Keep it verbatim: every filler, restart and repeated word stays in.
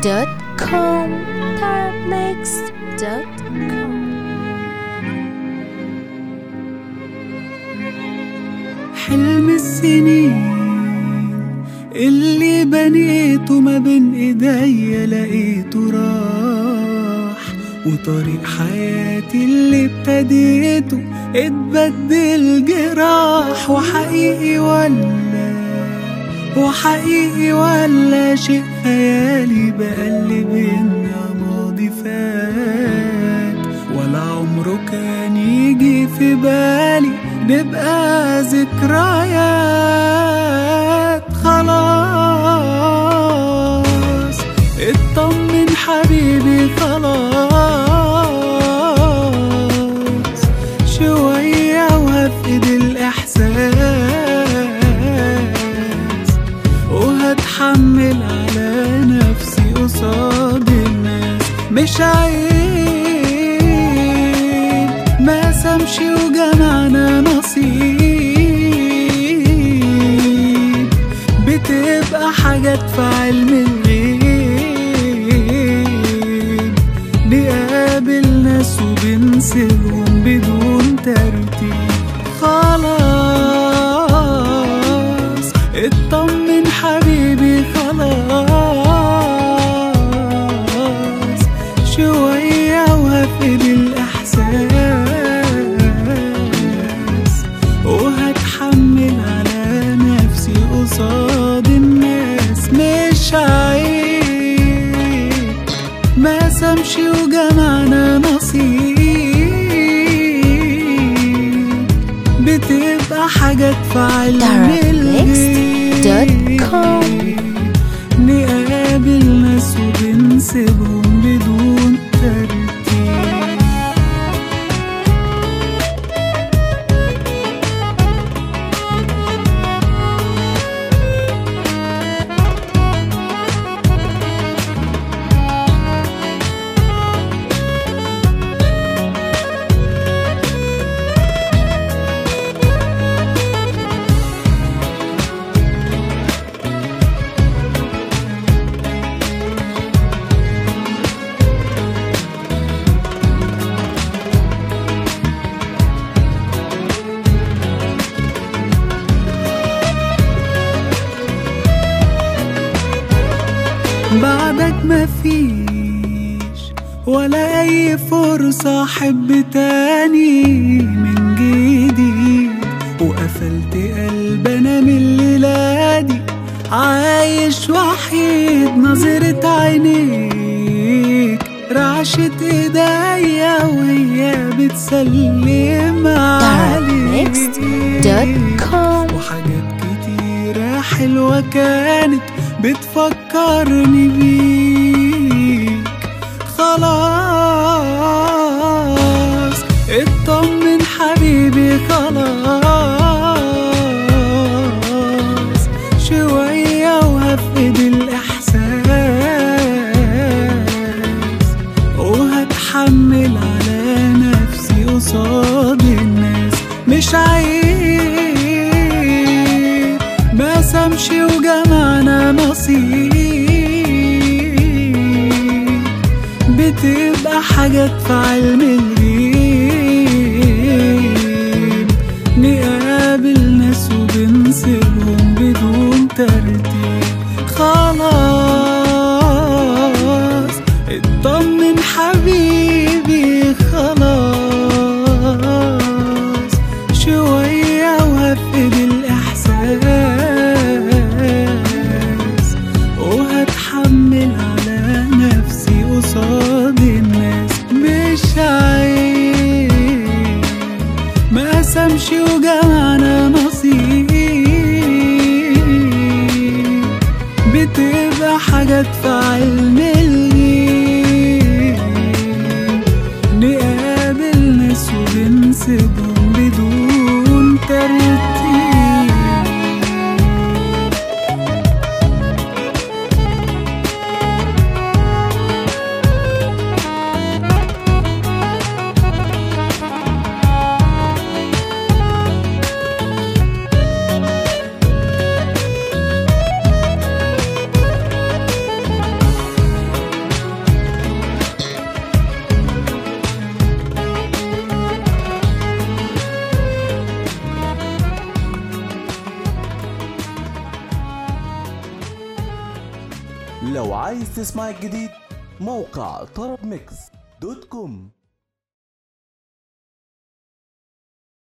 دوت كوم تاربميكس دوت كوم. حلم السنين اللي بنيته ما بين ايديا لقيته راح، وطريق حياتي اللي ابتديته اتبدل جراح. وحقيقي ولا وحقيقي ولا شيء خيالي بقلب بينا ماضي فات، ولا عمره كان يجي في بالي نبقى ذكريات. خلاص اطمن حبيبي خلاص، شوية وهفقد الإحساس، وهتحمل على نفسي قصاد الناس. مش عيب ما سمشي وجمعنا نصيب، بتبقى حاجات في علم الغيب، نقابل ناس وبنسيبهم بدون ترتيب. خلاص اطمن حبيبي خلاص، شوية وهفقد الإحساس، وهتحمل على نفسي قصاد الناس. مش عيب ما سمشي وجمعنا نصيب، بتبقى حاجات في علم الغيب، نقابل ناس وبنسيبهم بدون ترتيب. بعدك مفيش ولا أي فرصة أحب تاني من جديد، وقفلت قلب أنا من الليلة دي عايش وحيد. نظرة عينيك رعشة ايديا وهي بتسلم عليك، وحاجات كتيرة حلوة كانت بتفكرني بيك. خلاص اطمن حبيبي خلاص، شوية وهفقد الإحساس، وهتحمل على نفسي قصاد الناس. مش عيب ما سمشي وجمعنا نصيب، بتبقى حاجات في علم الغيب، نقابل ناس وبنسيبهم بدون ترتيب. خلاص اطمن حبيبي خلاص، شوية وهفقد الإحساس، وهتحمل على نفسي قصاد الناس. مش عيب ما سمشي وجمعنا نصيب، بتبقى حاجات في علم الغيب، نقابل ناس وبنسيبهم بدون ترتيب. لو عايز تسمع الجديد موقع طرب ميكس دوت كوم.